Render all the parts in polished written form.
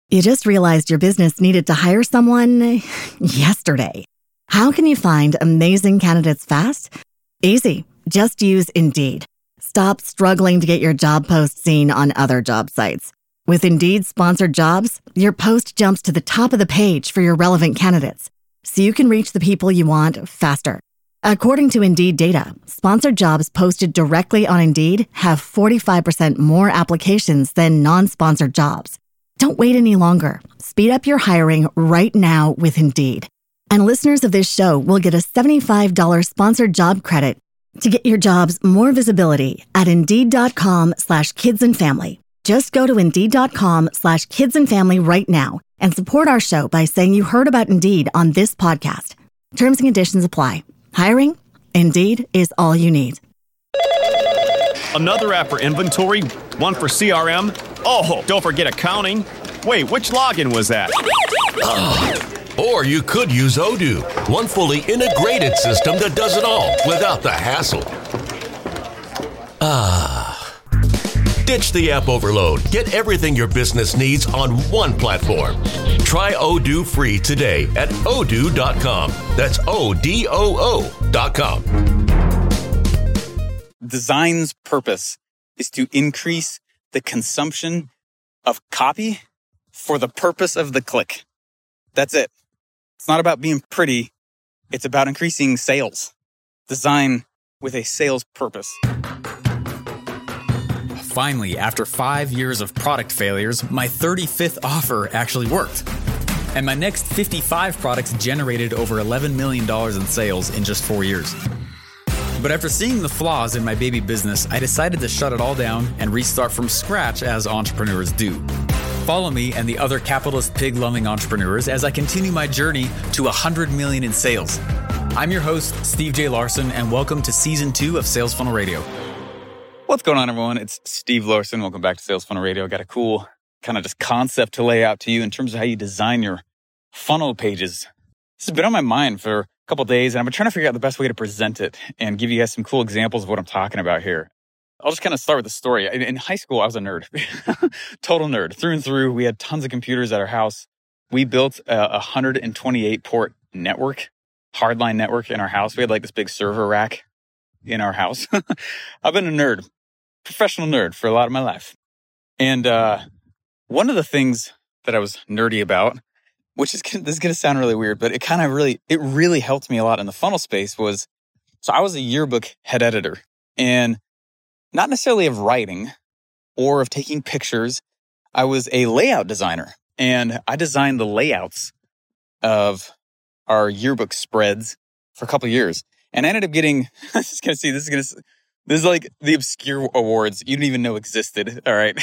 You just realized your business needed to hire someone yesterday. How can you find amazing candidates fast? Easy. Just use Indeed. Stop struggling to get your job post seen on other job sites. With Indeed sponsored jobs, your post jumps to the top of the page for your relevant candidates, so you can reach the people you want faster. According to Indeed data, sponsored jobs posted directly on Indeed have 45% more applications than non-sponsored jobs. Don't wait any longer. Speed up your hiring right now with Indeed. And listeners of this show will get a $75 sponsored job credit to get your jobs more visibility at Indeed.com/kidsandfamily. Just go to Indeed.com/kidsandfamily right now and support our show by saying you heard about Indeed on this podcast. Terms and conditions apply. Hiring? Indeed is all you need. Another app for inventory, one for CRM. Oh, don't forget accounting. Wait, which login was that? Or you could use Odoo, one fully integrated system that does it all without the hassle. Ditch the app overload. Get everything your business needs on one platform. Try Odoo free today at odoo.com. That's ODOO.com. Design's purpose is to increase the consumption of copy for the purpose of the click. That's it. It's not about being pretty. It's about increasing sales. Design with a sales purpose. Finally, after 5 years of product failures, my 35th offer actually worked. And my next 55 products generated over $11 million in sales in just 4 years. But after seeing the flaws in my baby business, I decided to shut it all down and restart from scratch as entrepreneurs do. Follow me and the other capitalist pig-loving entrepreneurs as I continue my journey to 100 million in sales. I'm your host, Steve J. Larson, and welcome to Season 2 of Sales Funnel Radio. What's going on, everyone? It's Steve Larson. Welcome back to Sales Funnel Radio. Got a cool kind of just concept to lay out to you in terms of how you design your funnel pages. This has been on my mind for a couple of days, and I've been trying to figure out the best way to present it and give you guys some cool examples of what I'm talking about here. I'll just kind of start with the story. In high school, I was a nerd, total nerd, through and through. We had tons of computers at our house. We built a 128 port network, hardline network in our house. We had like this big server rack in our house. I've been a nerd, professional nerd for a lot of my life. And one of the things that I was nerdy about, which is this is going to sound really weird, but it really helped me a lot in the funnel space was, so I was a yearbook head editor, and not necessarily of writing or of taking pictures. I was a layout designer, and I designed the layouts of our yearbook spreads for a couple of years. And I ended up getting, this is like the obscure awards you didn't even know existed. All right.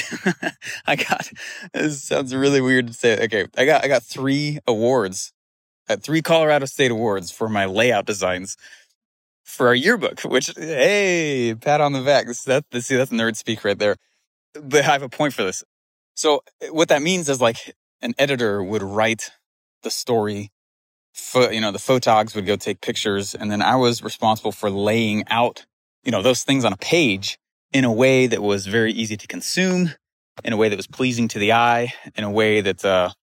This sounds really weird to say. Okay. I got 3 awards, 3 Colorado State awards for my layout designs for our yearbook, which, hey, pat on the back. That's nerd speak right there. But I have a point for this. So what that means is like an editor would write the story, the photogs would go take pictures, and then I was responsible for laying out, those things on a page in a way that was very easy to consume, in a way that was pleasing to the eye, in a way that,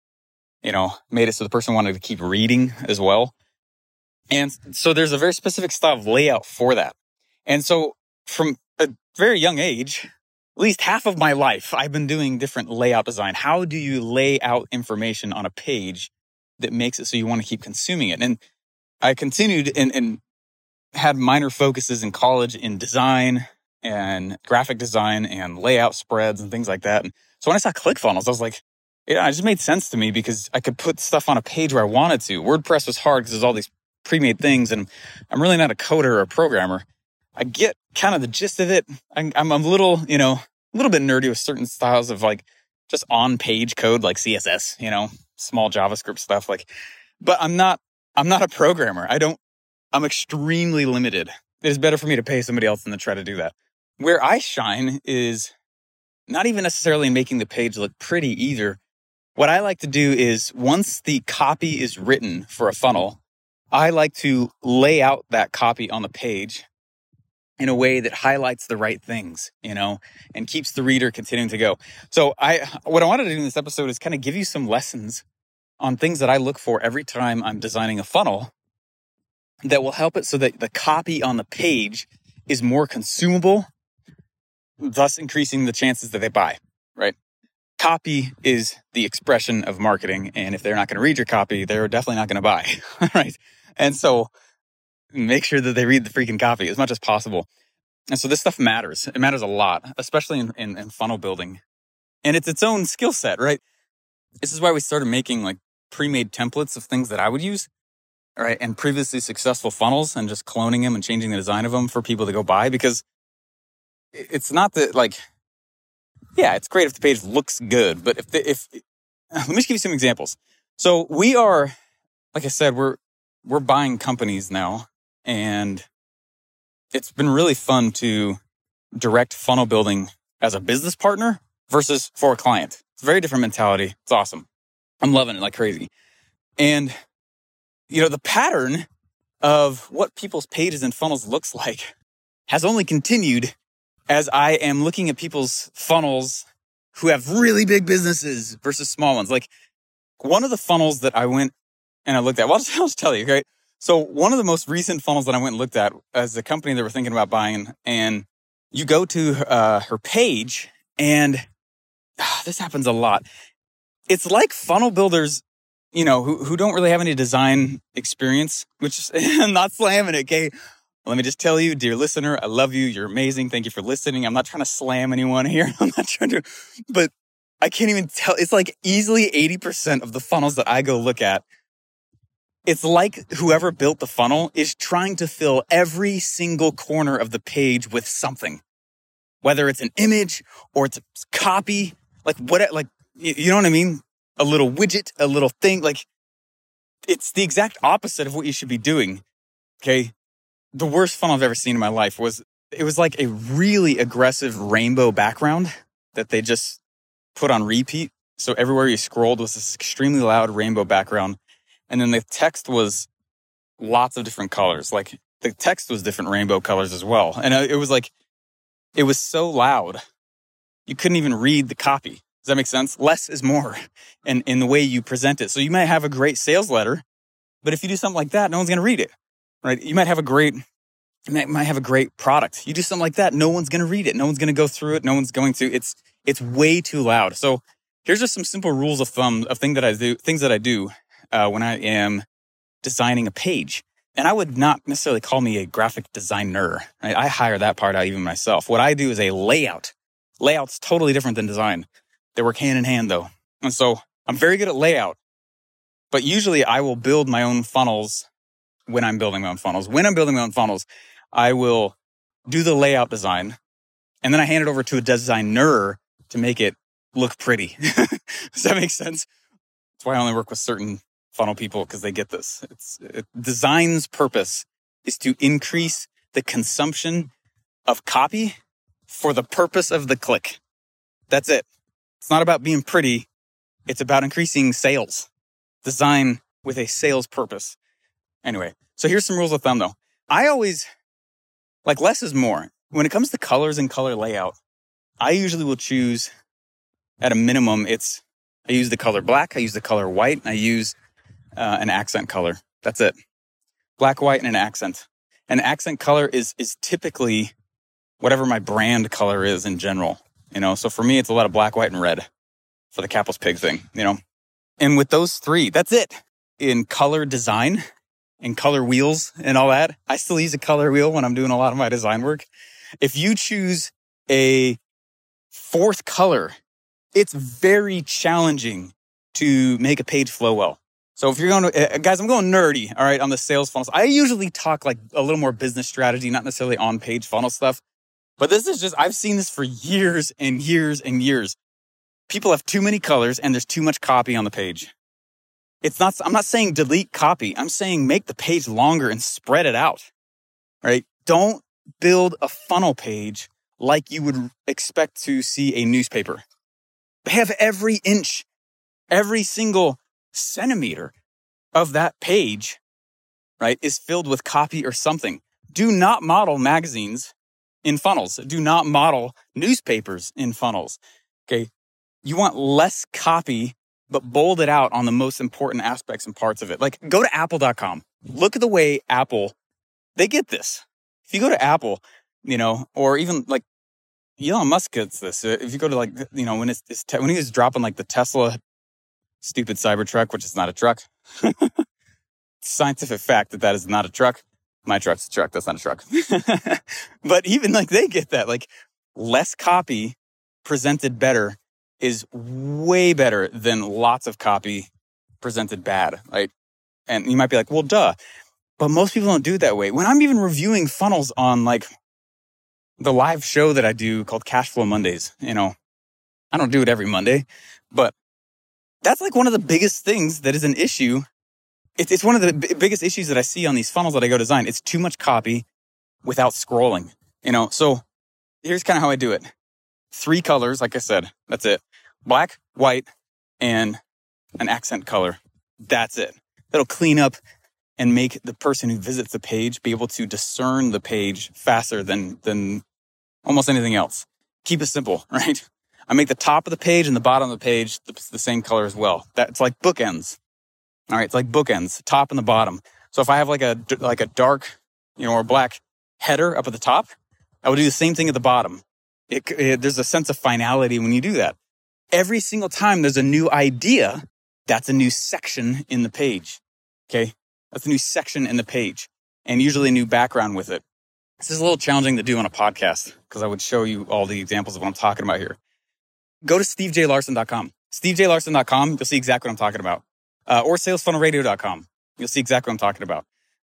made it so the person wanted to keep reading as well. And so there's a very specific style of layout for that. And so from a very young age, at least half of my life, I've been doing different layout design. How do you lay out information on a page that makes it so you want to keep consuming it? And I continued and had minor focuses in college in design and graphic design and layout spreads and things like that. And so when I saw ClickFunnels, I was like, it just made sense to me because I could put stuff on a page where I wanted to. WordPress was hard because there's all these pre-made things, and I'm really not a coder or a programmer. I get kind of the gist of it. I'm a little bit nerdy with certain styles of like just on-page code like CSS, small JavaScript stuff. But I'm not a programmer. I'm extremely limited. It is better for me to pay somebody else than to try to do that. Where I shine is not even necessarily making the page look pretty either. What I like to do is once the copy is written for a funnel, I like to lay out that copy on the page in a way that highlights the right things, and keeps the reader continuing to go. So what I wanted to do in this episode is kind of give you some lessons on things that I look for every time I'm designing a funnel that will help it so that the copy on the page is more consumable, thus increasing the chances that they buy, right? Copy is the expression of marketing. And if they're not going to read your copy, they're definitely not going to buy, right? And so make sure that they read the freaking copy as much as possible. And so this stuff matters. It matters a lot, especially in funnel building. And it's its own skill set, right? This is why we started making like pre-made templates of things that I would use, right? And previously successful funnels, and just cloning them and changing the design of them for people to go buy. Because it's not that it's great if the page looks good, but let me just give you some examples. So we are, like I said, we're buying companies now, and it's been really fun to direct funnel building as a business partner versus for a client. It's a very different mentality. It's awesome. I'm loving it like crazy. And, the pattern of what people's pages and funnels looks like has only continued as I am looking at people's funnels who have really big businesses versus small ones. Like one of the funnels that I went and I looked at, I'll just tell you, okay? So one of the most recent funnels that I went and looked at as a company that we're thinking about buying, and you go to her page, and this happens a lot. It's like funnel builders, who don't really have any design experience, which is, I'm not slamming it, okay? Let me just tell you, dear listener, I love you. You're amazing. Thank you for listening. I'm not trying to slam anyone here. I'm not trying to, but I can't even tell. It's like easily 80% of the funnels that I go look at. It's like whoever built the funnel is trying to fill every single corner of the page with something, whether it's an image or it's a copy, you know what I mean? A little widget, a little thing. Like it's the exact opposite of what you should be doing. Okay. The worst funnel I've ever seen in my life was like a really aggressive rainbow background that they just put on repeat. So everywhere you scrolled was this extremely loud rainbow background. And then the text was lots of different colors. Like the text was different rainbow colors as well. And it was so loud, you couldn't even read the copy. Does that make sense? Less is more in the way you present it. So you might have a great sales letter, but if you do something like that, no one's going to read it, right? You might have a great product. You do something like that, no one's going to read it. No one's going to go through it. No one's going to, it's way too loud. So here's just some simple rules of thumb of things that I do when I am designing a page. And I would not necessarily call me a graphic designer, right? I hire that part out even myself. What I do is a layout. Layout's totally different than design. They work hand in hand though. And so I'm very good at layout, but usually I will build my own funnels when I'm building my own funnels. When I'm building my own funnels, I will do the layout design, and then I hand it over to a designer to make it look pretty. Does that make sense? That's why I only work with certain funnel people, because they get this. Design's purpose is to increase the consumption of copy for the purpose of the click. That's it. It's not about being pretty. It's about increasing sales. Design with a sales purpose. Anyway, so here's some rules of thumb though. I always, less is more. When it comes to colors and color layout, I usually will choose, at a minimum, I use the color black, I use the color white, and I use an accent color. That's it. Black, white, and an accent. An accent color is typically whatever my brand color is in general. So for me, it's a lot of black, white, and red for the Capel's Pig thing, And with those three, that's it. In color design and color wheels and all that, I still use a color wheel when I'm doing a lot of my design work. If you choose a fourth color, it's very challenging to make a page flow well. So if you're going to, guys, I'm going nerdy, all right, on the sales funnels. I usually talk like a little more business strategy, not necessarily on page funnel stuff. But this is just, I've seen this for years and years and years. People have too many colors and there's too much copy on the page. I'm not saying delete copy. I'm saying make the page longer and spread it out, right? Don't build a funnel page like you would expect to see a newspaper. Have every inch, every single centimeter of that page, right, is filled with copy or something. Do not model magazines in funnels. Do not model newspapers in funnels. Okay. You want less copy, but bold it out on the most important aspects and parts of it. Like, go to apple.com. Look at the way Apple, they get this. If you go to Apple, or even like Elon Musk gets this. If you go to like, when when he was dropping like the Tesla stupid Cybertruck, which is not a truck. Scientific fact that is not a truck. My truck's a truck. That's not a truck. But even like they get that, like less copy presented better is way better than lots of copy presented bad. Right? And you might be like, well, duh. But most people don't do it that way. When I'm even reviewing funnels on like the live show that I do called Cashflow Mondays, I don't do it every Monday, but that's like one of the biggest things that is an issue. It's one of the biggest issues that I see on these funnels that I go design. It's too much copy without scrolling, So here's kind of how I do it. 3 colors, like I said, that's it. Black, white, and an accent color. That's it. That'll clean up and make the person who visits the page be able to discern the page faster than almost anything else. Keep it simple, right? I make the top of the page and the bottom of the page the same color as well. That's like bookends. All right, it's like bookends, top and the bottom. So if I have like a dark, or black header up at the top, I would do the same thing at the bottom. There's a sense of finality when you do that. Every single time there's a new idea, that's a new section in the page. Okay? That's a new section in the page, and usually a new background with it. This is a little challenging to do on a podcast because I would show you all the examples of what I'm talking about here. Go to stevejlarson.com. stevejlarson.com, you'll see exactly what I'm talking about. Or salesfunnelradio.com. You'll see exactly what I'm talking about.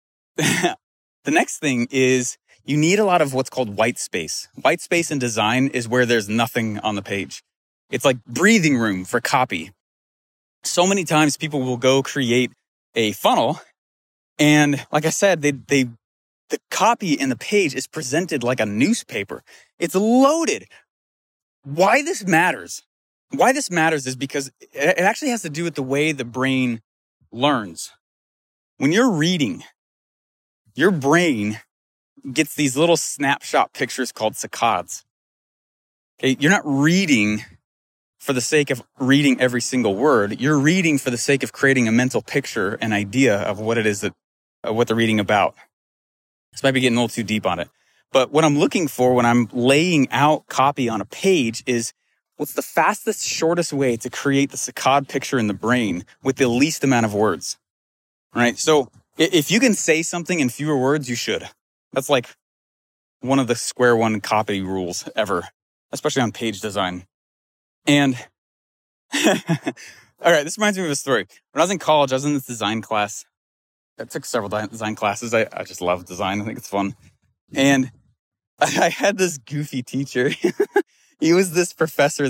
The next thing is you need a lot of what's called white space. White space in design is where there's nothing on the page. It's like breathing room for copy. So many times people will go create a funnel, and like I said, the copy in the page is presented like a newspaper. It's loaded. Why this matters is because it actually has to do with the way the brain learns. When you're reading, your brain gets these little snapshot pictures called saccades. Okay, you're not reading for the sake of reading every single word. You're reading for the sake of creating a mental picture, an idea of what it is what they're reading about. This might be getting a little too deep on it. But what I'm looking for when I'm laying out copy on a page is what's the fastest, shortest way to create the saccade picture in the brain with the least amount of words. All right? So if you can say something in fewer words, you should. That's like one of the square one copy rules ever, especially on page design. And all right, this reminds me of a story. When I was in college, I was in this design class. I took several design classes. I just love design. I think it's fun. And I had this goofy teacher. He was this professor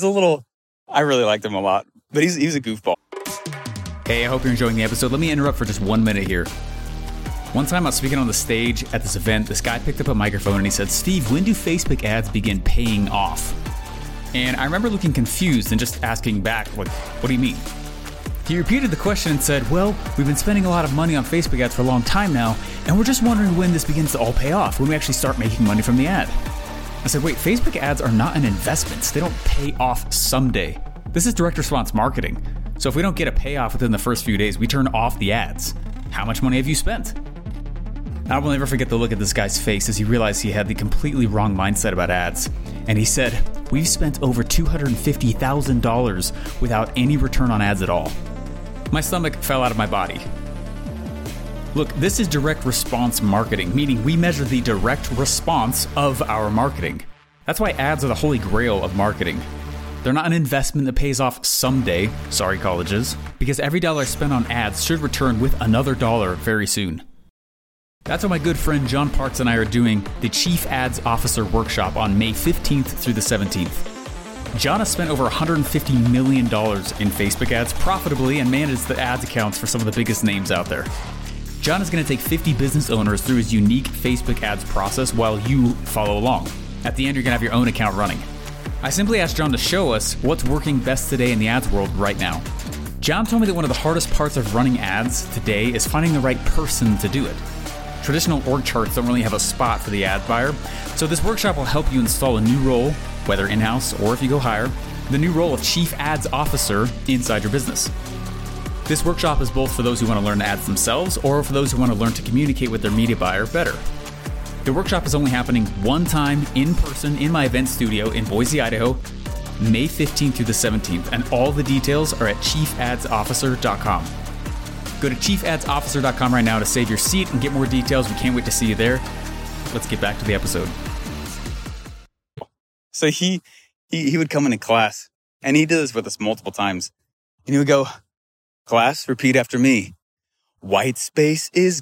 I really liked him a lot, but he's a goofball. Hey, I hope you're enjoying the episode. Let me interrupt for just 1 minute here. One time I was speaking on the stage at this event. This guy picked up a microphone and he said, "Steve, when do Facebook ads begin paying off?" And I remember looking confused and just asking back, what do you mean? He repeated the question and said, "Well, we've been spending a lot of money on Facebook ads for a long time now, and we're just wondering when this begins to all pay off, when we actually start making money from the ad." I said, wait, Facebook ads are not an investment. They don't pay off someday. This is direct response marketing. So if we don't get a payoff within the first few days, we turn off the ads. How much money have you spent? I will never forget the look at this guy's face as he realized he had the completely wrong mindset about ads. And he said, "We've spent over $250,000 without any return on ads at all." My stomach fell out of my body. Look, this is direct response marketing, meaning we measure the direct response of our marketing. That's why ads are the holy grail of marketing. They're not an investment that pays off someday, sorry colleges, because every dollar spent on ads should return with another dollar very soon. That's why my good friend John Parks and I are doing the Chief Ads Officer Workshop on May 15th through the 17th. John has spent over $150 million in Facebook ads profitably and managed the ads accounts for some of the biggest names out there. John is going to take 50 business owners through his unique Facebook ads process while you follow along. At the end, you're going to have your own account running. I simply asked John to show us what's working best today in the ads world right now. John told me that one of the hardest parts of running ads today is finding the right person to do it. Traditional org charts don't really have a spot for the ad buyer, so this workshop will help you install a new role, whether in-house or if you go hire, the new role of Chief Ads Officer inside your business. This workshop is both for those who want to learn ads themselves or for those who want to learn to communicate with their media buyer better. The workshop is only happening one time in person in my event studio in Boise, Idaho, May 15th through the 17th, and all the details are at chiefaddsofficer.com. Go to chiefaddsofficer.com right now to save your seat and get more details. We can't wait to see you there. Let's get back to the episode. So he would come into class, and he did this with us multiple times. And he would go, "Class, repeat after me. White space is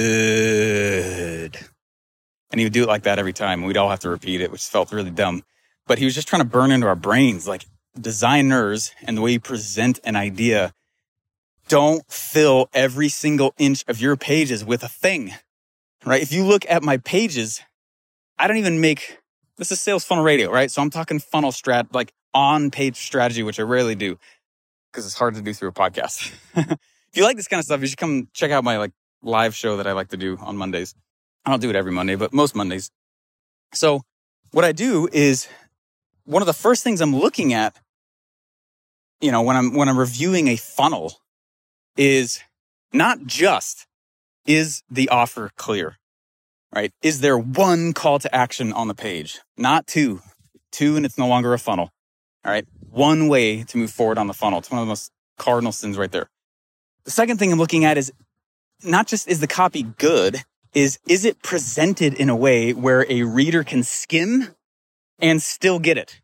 good." And he would do it like that every time. We'd all have to repeat it, which felt really dumb. But he was just trying to burn into our brains, like designers and the way you present an idea. Don't fill every single inch of your pages with a thing, right? If you look at my pages, I don't even make, this is Sales Funnel Radio, right? So I'm talking funnel like on-page strategy, which I rarely do because it's hard to do through a podcast. If you like this kind of stuff, you should come check out my live show that I like to do on Mondays. I don't do it every Monday, but most Mondays. So what I do is one of the first things I'm looking at, when I'm reviewing a funnel is not just, is the offer clear, right? Is there one call to action on the page? Not two and it's no longer a funnel. All right. One way to move forward on the funnel. It's one of the most cardinal sins right there. The second thing I'm looking at is not just is the copy good, is it presented in a way where a reader can skim and still get it,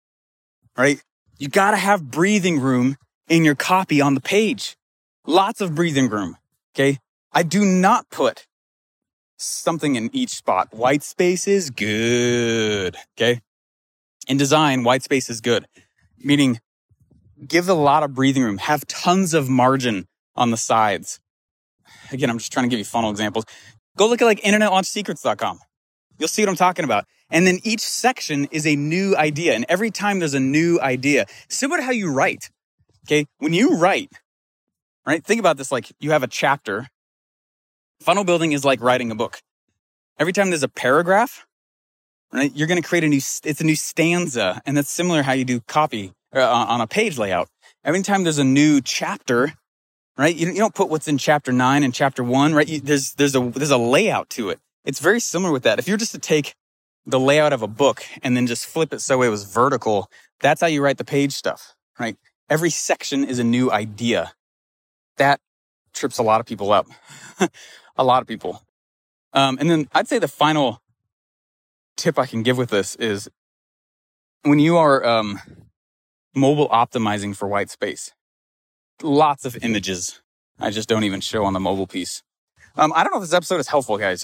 right? You got to have breathing room in your copy on the page. Lots of breathing room, okay? I do not put something in each spot. White space is good, okay? In design, white space is good, meaning give a lot of breathing room. Have tons of margin on the sides. Again, I'm just trying to give you funnel examples. Go look at internetlaunchtsecrets.com. You'll see what I'm talking about. And then each section is a new idea. And every time there's a new idea, similar to how you write, okay? When you write, right? Think about this like you have a chapter. Funnel building is like writing a book. Every time there's a paragraph, right? You're going to create it's a new stanza. And that's similar how you do copy on a page layout. Every time there's a new chapter, right? You don't put what's in chapter 9 and chapter 1, right? There's a layout to it. It's very similar with that. If you're just to take the layout of a book and then just flip it so it was vertical, that's how you write the page stuff, right? Every section is a new idea. That trips a lot of people up. A lot of people. And then I'd say the final tip I can give with this is when you are mobile optimizing for white space, lots of images I just don't even show on the mobile piece. I don't know if this episode is helpful, guys.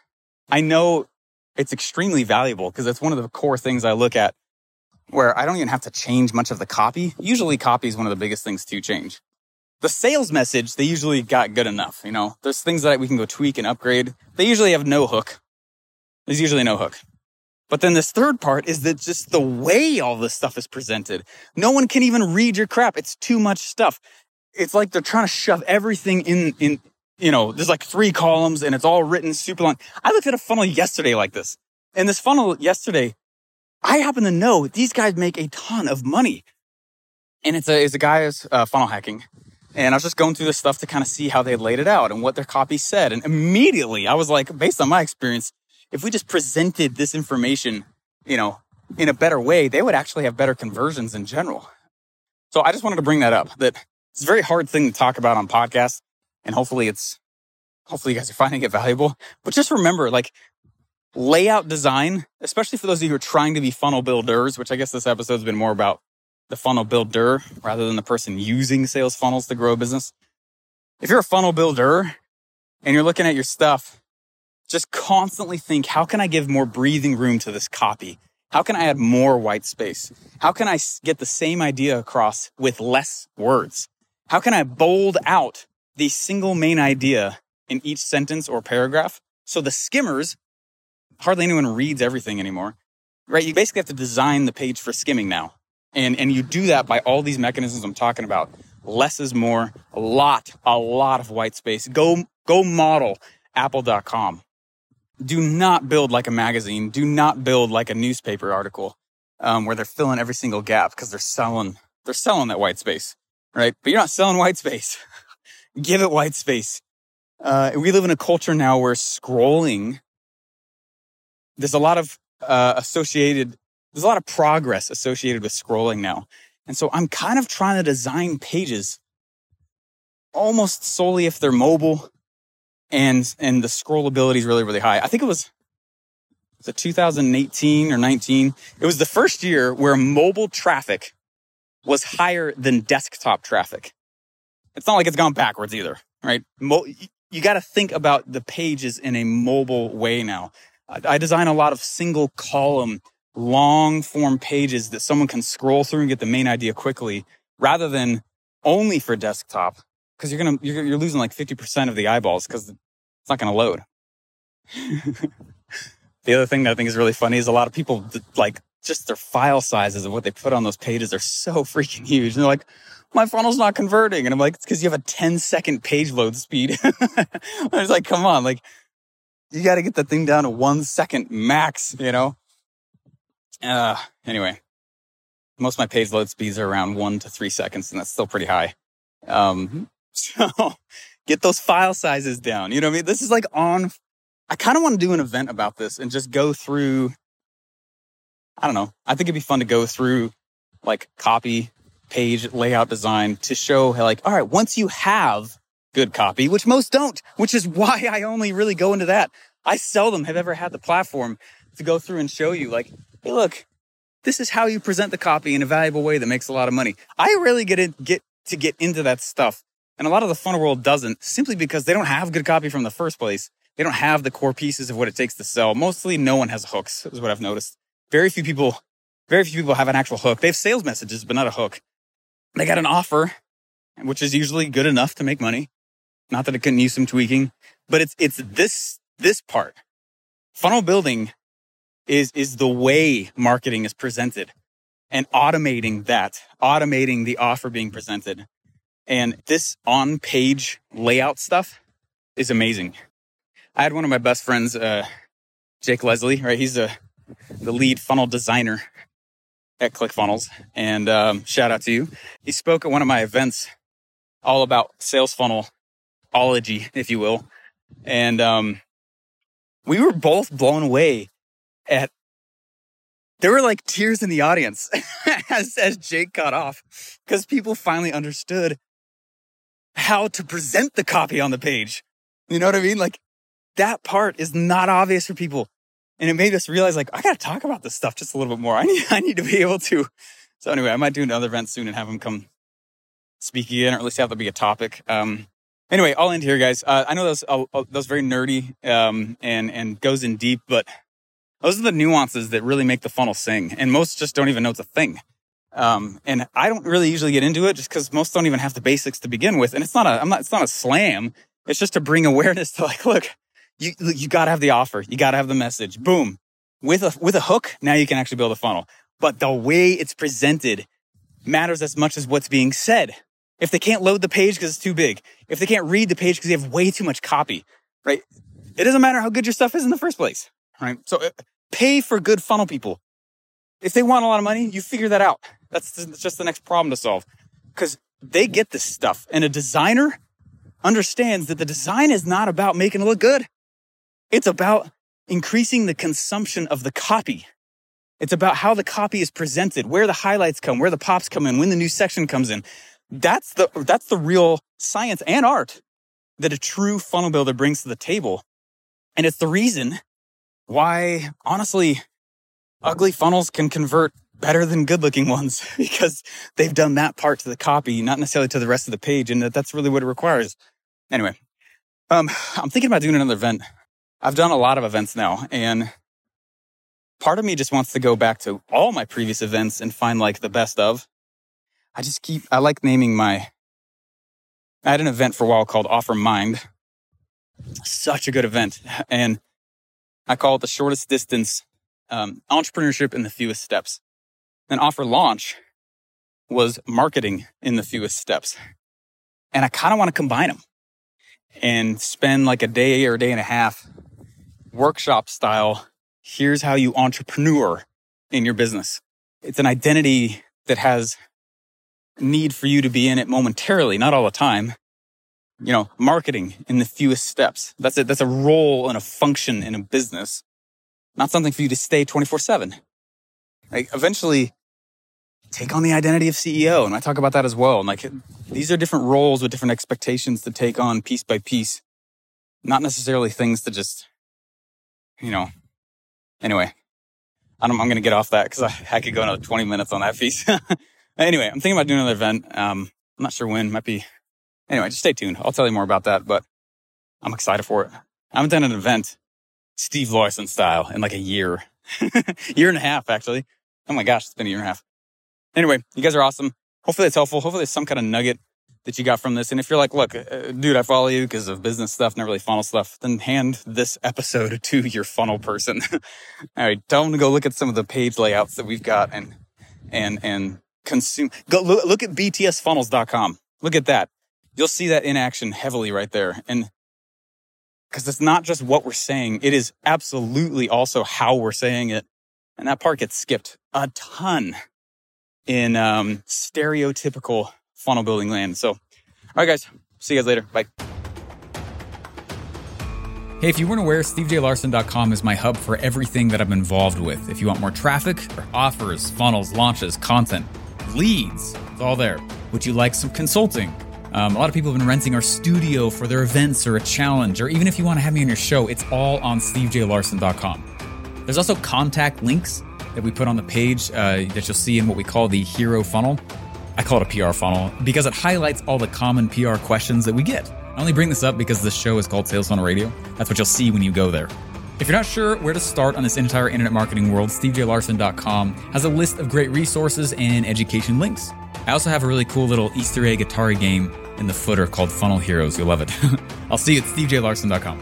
I know it's extremely valuable because it's one of the core things I look at where I don't even have to change much of the copy. Usually copy is one of the biggest things to change. The sales message, they usually got good enough. There's things that we can go tweak and upgrade. They usually have no hook. There's usually no hook. But then this third part is that just the way all this stuff is presented. No one can even read your crap. It's too much stuff. It's like they're trying to shove everything in, there's like 3 columns and it's all written super long. I looked at a funnel yesterday like this. And this funnel yesterday, I happen to know these guys make a ton of money. And it's a guy who's funnel hacking. And I was just going through this stuff to kind of see how they laid it out and what their copy said. And immediately I was like, based on my experience, if we just presented this information, in a better way, they would actually have better conversions in general. So I just wanted to bring that up, that it's a very hard thing to talk about on podcasts. And hopefully you guys are finding it valuable. But just remember, layout design, especially for those of you who are trying to be funnel builders, which I guess this episode's been more about the funnel builder rather than the person using sales funnels to grow a business. If you're a funnel builder and you're looking at your stuff, just constantly think, how can I give more breathing room to this copy? How can I add more white space? How can I get the same idea across with less words? How can I bold out the single main idea in each sentence or paragraph so the skimmers, hardly anyone reads everything anymore, right? You basically have to design the page for skimming now. And you do that by all these mechanisms I'm talking about. Less is more, a lot of white space. Go model Apple.com. Do not build like a magazine. Do not build like a newspaper article where they're filling every single gap because they're selling that white space, right? But you're not selling white space. Give it white space. We live in a culture now where scrolling, there's a lot of progress associated with scrolling now. And so I'm kind of trying to design pages almost solely if they're mobile and the scrollability is really, really high. I think it was 2018 or 19. It was the first year where mobile traffic was higher than desktop traffic. It's not like it's gone backwards either, right? You got to think about the pages in a mobile way now. I design a lot of single column, long form pages that someone can scroll through and get the main idea quickly rather than only for desktop. Because you're losing like 50% of the eyeballs because it's not going to load. The other thing that I think is really funny is a lot of people like just their file sizes of what they put on those pages are so freaking huge. And they're like, my funnel's not converting. And I'm like, it's because you have a 10-second page load speed. I was like, come on, like you got to get the thing down to 1 second max, you know? Anyway, most of my page load speeds are around 1 to 3 seconds, and that's still pretty high. So get those file sizes down. You know what I mean? This is like I kind of want to do an event about this and just go through, I don't know. I think it'd be fun to go through like copy, page, layout design to show like, all right, once you have good copy, which most don't, which is why I only really go into that. I seldom have ever had the platform to go through and show you like, hey, look, this is how you present the copy in a valuable way that makes a lot of money. I really get into that stuff. And a lot of the funnel world doesn't, simply because they don't have good copy from the first place. They don't have the core pieces of what it takes to sell. Mostly no one has hooks, is what I've noticed. Very few people have an actual hook. They have sales messages, but not a hook. They got an offer, which is usually good enough to make money. Not that it couldn't use some tweaking, but it's this part. Funnel building is the way marketing is presented and automating the offer being presented. And this on-page layout stuff is amazing. I had one of my best friends, Jake Leslie, right? He's the lead funnel designer at ClickFunnels. And shout out to you. He spoke at one of my events all about sales funnelology, if you will. And we were both blown away at, there were like tears in the audience as Jake got off because people finally understood how to present the copy on the page. You know what I mean? Like that part is not obvious for people. And it made us realize like, I got to talk about this stuff just a little bit more. I need to be able to. So anyway, I might do another event soon and have him come speak again, or at least have that be a topic. Anyway, I'll end here, guys. I know that was very nerdy and goes in deep, but those are the nuances that really make the funnel sing. And most just don't even know it's a thing. And I don't really usually get into it just because most don't even have the basics to begin with. And it's not a slam. It's just to bring awareness to like, look, you gotta have the offer. You gotta have the message. Boom. With a hook, now you can actually build a funnel. But the way it's presented matters as much as what's being said. If they can't load the page because it's too big, if they can't read the page because you have way too much copy, right? It doesn't matter how good your stuff is in the first place, right? So pay for good funnel people. If they want a lot of money, you figure that out. That's just the next problem to solve because they get this stuff. And a designer understands that the design is not about making it look good. It's about increasing the consumption of the copy. It's about how the copy is presented, where the highlights come, where the pops come in, when the new section comes in. That's the real science and art that a true funnel builder brings to the table. And it's the reason why, honestly, ugly funnels can convert better than good-looking ones because they've done that part to the copy, not necessarily to the rest of the page, and that's really what it requires. Anyway, I'm thinking about doing another event. I've done a lot of events now, and part of me just wants to go back to all my previous events and find like the best of. I like naming I had an event for a while called Offer Mind. Such a good event. And I call it the shortest distance, entrepreneurship in the fewest steps. And Offer Launch was marketing in the fewest steps. And I kind of want to combine them. and spend like a day or a day and a half workshop style. Here's how you entrepreneur in your business. It's an identity that has need for you to be in it momentarily, not all the time. You know, marketing in the fewest steps. That's it. That's a role and a function in a business, not something for you to stay 24/7. Like eventually take on the identity of CEO. And I talk about that as well. And like, these are different roles with different expectations to take on piece by piece, not necessarily things to just, you know, anyway, I'm going to get off that because I could go another 20 minutes on that piece. Anyway, I'm thinking about doing another event. I'm not sure when, might be. Anyway, just stay tuned. I'll tell you more about that, but I'm excited for it. I haven't done an event Steve Larson style in like a year, year and a half, actually. Oh my gosh, it's been a year and a half. Anyway, you guys are awesome. Hopefully it's helpful. Hopefully there's some kind of nugget that you got from this. And if you're like, look, dude, I follow you because of business stuff, not really funnel stuff, then hand this episode to your funnel person. All right, tell them to go look at some of the page layouts that we've got and consume. Go look at btsfunnels.com. Look at that. You'll see that in action heavily right there. And because it's not just what we're saying, it is absolutely also how we're saying it. And that part gets skipped a ton in stereotypical funnel building land. So, all right, guys. See you guys later. Bye. Hey, if you weren't aware, stevejlarson.com is my hub for everything that I'm involved with. If you want more traffic, or offers, funnels, launches, content, leads, it's all there. Would you like some consulting? A lot of people have been renting our studio for their events or a challenge, or even if you want to have me on your show, it's all on stevejlarson.com. There's also contact links that we put on the page that you'll see in what we call the hero funnel. I call it a PR funnel because it highlights all the common PR questions that we get. I only bring this up because this show is called Sales Funnel Radio. That's what you'll see when you go there. If you're not sure where to start on this entire internet marketing world, stevejlarson.com has a list of great resources and education links. I also have a really cool little Easter egg Atari game in the footer called Funnel Heroes. You'll love it. I'll see you at stevejlarson.com.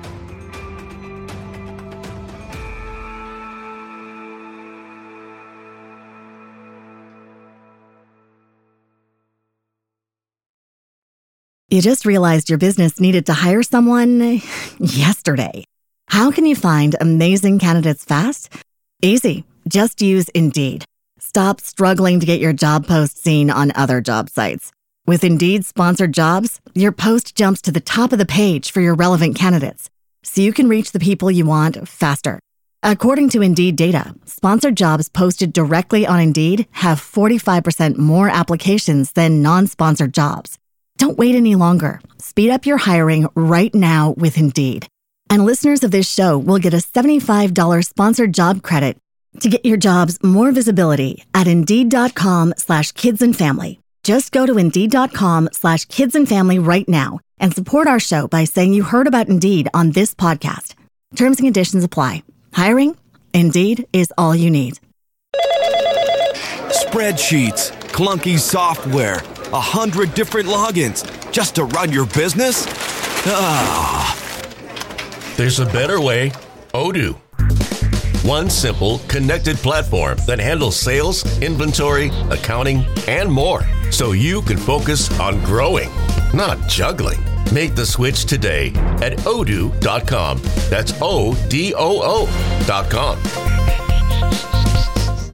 You just realized your business needed to hire someone yesterday. How can you find amazing candidates fast? Easy. Just use Indeed. Stop struggling to get your job post seen on other job sites. With Indeed sponsored jobs, your post jumps to the top of the page for your relevant candidates, so you can reach the people you want faster. According to Indeed data, sponsored jobs posted directly on Indeed have 45% more applications than non-sponsored jobs. Don't wait any longer. Speed up your hiring right now with Indeed. And listeners of this show will get a $75 sponsored job credit to get your jobs more visibility at Indeed.com/kidsandfamily. Just go to Indeed.com/kidsandfamily right now and support our show by saying you heard about Indeed on this podcast. Terms and conditions apply. Hiring? Indeed is all you need. Spreadsheets, clunky software, 100 different logins just to run your business? Ah. There's a better way. Odoo. One simple, connected platform that handles sales, inventory, accounting, and more, so you can focus on growing, not juggling. Make the switch today at odoo.com. That's ODOO.com.